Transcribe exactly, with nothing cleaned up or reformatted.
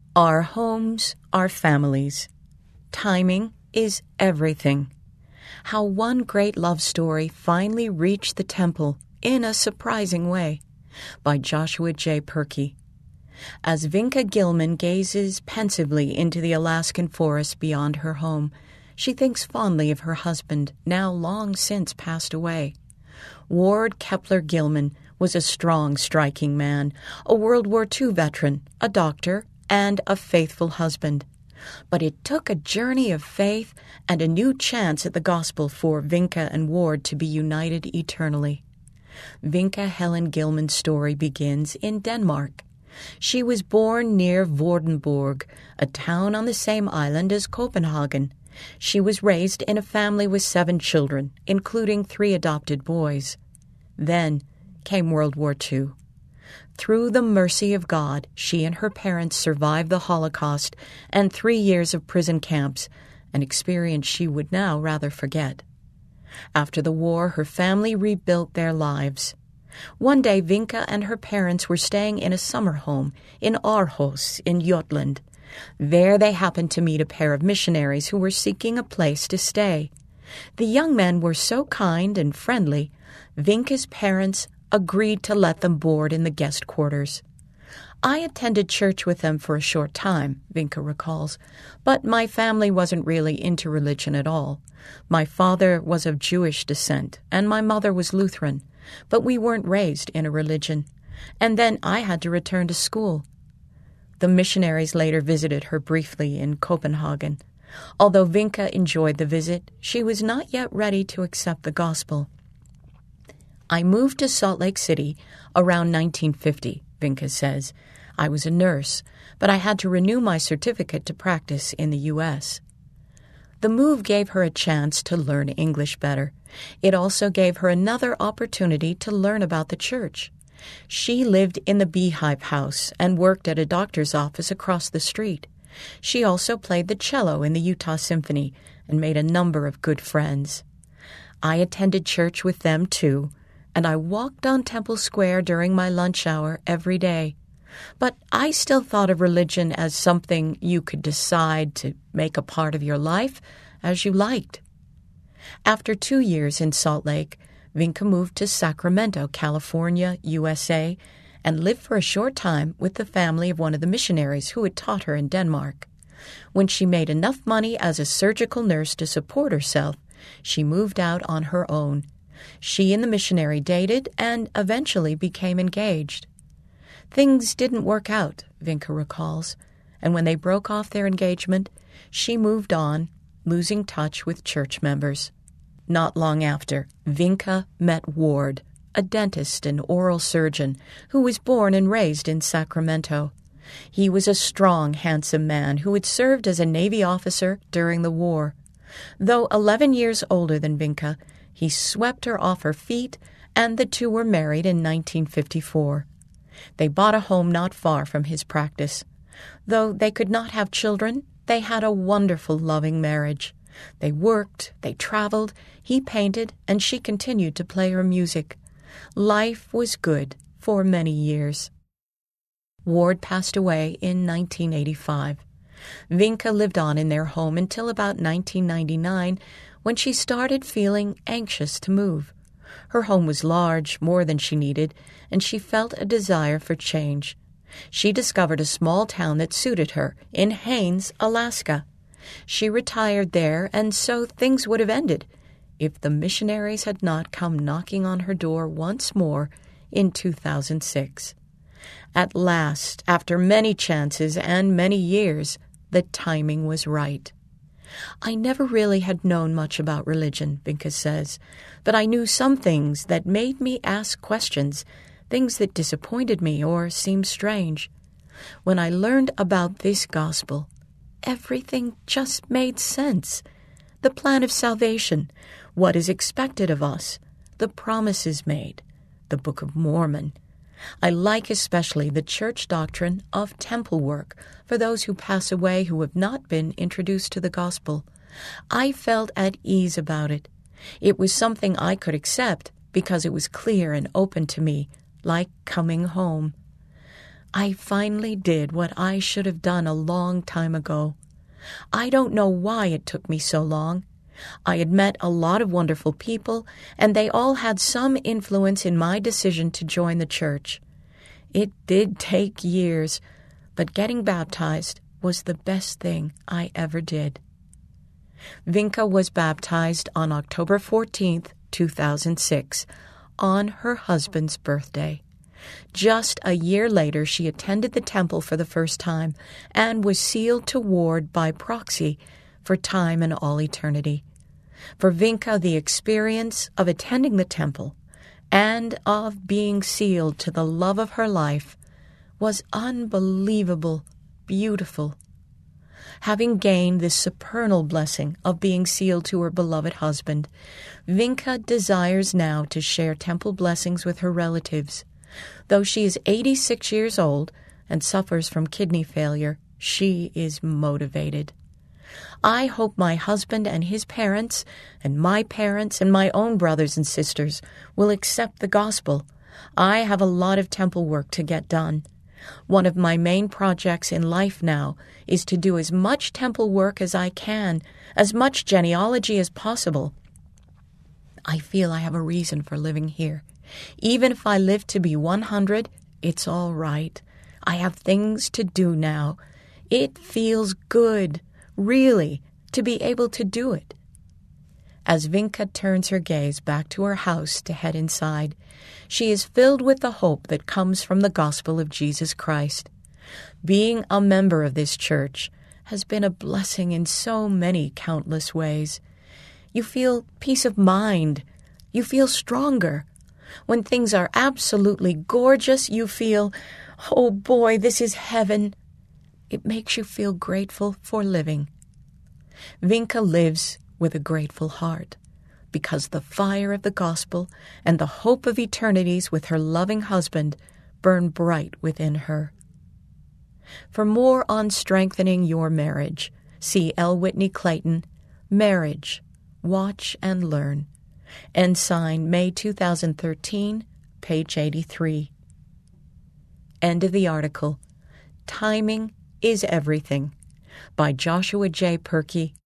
Our homes, our families. Timing is everything. How one great love story finally reached the temple in a surprising way, by Joshua J. Perky. As Vinca Gilman gazes pensively into the Alaskan forest beyond her home, she thinks fondly of her husband, now long since passed away. Ward Kepler Gilman was a strong, striking man, a World War Two veteran, a doctor, and a faithful husband. But it took a journey of faith and a new chance at the gospel for Vinca and Ward to be united eternally. Vinca Helen Gilman's story begins in Denmark. She was born near Vordenborg, a town on the same island as Copenhagen. She was raised in a family with seven children, including three adopted boys. Then came World War Two. Through the mercy of God, she and her parents survived the Holocaust and three years of prison camps, an experience she would now rather forget. After the war, her family rebuilt their lives. One day, Vinca and her parents were staying in a summer home in Aarhus in Jutland. There they happened to meet a pair of missionaries who were seeking a place to stay. The young men were so kind and friendly, Vinca's parents agreed to let them board in the guest quarters. I attended church with them for a short time, Vinca recalls, but my family wasn't really into religion at all. My father was of Jewish descent, and my mother was Lutheran, but we weren't raised in a religion. And then I had to return to school. The missionaries later visited her briefly in Copenhagen. Although Vinca enjoyed the visit, she was not yet ready to accept the gospel. I moved to Salt Lake City around nineteen fifty, Vinca says. I was a nurse, but I had to renew my certificate to practice in the U S The move gave her a chance to learn English better. It also gave her another opportunity to learn about the church. She lived in the Beehive House and worked at a doctor's office across the street. She also played the cello in the Utah Symphony and made a number of good friends. I attended church with them, too, and I walked on Temple Square during my lunch hour every day. But I still thought of religion as something you could decide to make a part of your life as you liked. After two years in Salt Lake, Vinca moved to Sacramento, California, U S A, and lived for a short time with the family of one of the missionaries who had taught her in Denmark. When she made enough money as a surgical nurse to support herself, she moved out on her own. She and the missionary dated and eventually became engaged. Things didn't work out, Vinca recalls, and when they broke off their engagement, she moved on, losing touch with church members. Not long after, Vinca met Ward, a dentist and oral surgeon who was born and raised in Sacramento. He was a strong, handsome man who had served as a Navy officer during the war. Though eleven years older than Vinca, he swept her off her feet, and the two were married in nineteen fifty-four. They bought a home not far from his practice. Though they could not have children, they had a wonderful, loving marriage. They worked, they traveled, he painted, and she continued to play her music. Life was good for many years. Ward passed away in nineteen eighty-five. Vinca lived on in their home until about nineteen ninety-nine, when she started feeling anxious to move. Her home was large, more than she needed, and she felt a desire for change. She discovered a small town that suited her in Haines, Alaska. She retired there, and so things would have ended if the missionaries had not come knocking on her door once more in two thousand six. At last, after many chances and many years, the timing was right. I never really had known much about religion, Vinca says, but I knew some things that made me ask questions, things that disappointed me or seemed strange. When I learned about this gospel, everything just made sense. The plan of salvation, what is expected of us, the promises made, the Book of Mormon. I like especially the church doctrine of temple work for those who pass away who have not been introduced to the gospel. I felt at ease about it. It was something I could accept because it was clear and open to me, like coming home. I finally did what I should have done a long time ago. I don't know why it took me so long. I had met a lot of wonderful people, and they all had some influence in my decision to join the church. It did take years, but getting baptized was the best thing I ever did. Vinka was baptized on October fourteenth, two thousand six, on her husband's birthday. Just a year later, she attended the temple for the first time and was sealed to Ward by proxy for time and all eternity. For Vinka, the experience of attending the temple and of being sealed to the love of her life was unbelievable, beautiful. Having gained this supernal blessing of being sealed to her beloved husband, Vinka desires now to share temple blessings with her relatives. Though she is eighty-six years old and suffers from kidney failure, she is motivated. I hope my husband and his parents, and my parents and my own brothers and sisters will accept the gospel. I have a lot of temple work to get done. One of my main projects in life now is to do as much temple work as I can, as much genealogy as possible. I feel I have a reason for living here. Even if I live to be one hundred, it's all right. I have things to do now. It feels good, really, to be able to do it. As Vinka turns her gaze back to her house to head inside, she is filled with the hope that comes from the gospel of Jesus Christ. Being a member of this church has been a blessing in so many countless ways. You feel peace of mind. You feel stronger. When things are absolutely gorgeous, you feel, oh boy, this is heaven. It makes you feel grateful for living. Vinka lives with a grateful heart because the fire of the gospel and the hope of eternities with her loving husband burn bright within her. For more on strengthening your marriage, see L. Whitney Clayton, Marriage, Watch and Learn. Ensign, May two thousand thirteen, page eighty-three. End of the article. Timing is Everything by Joshua J. Perkey,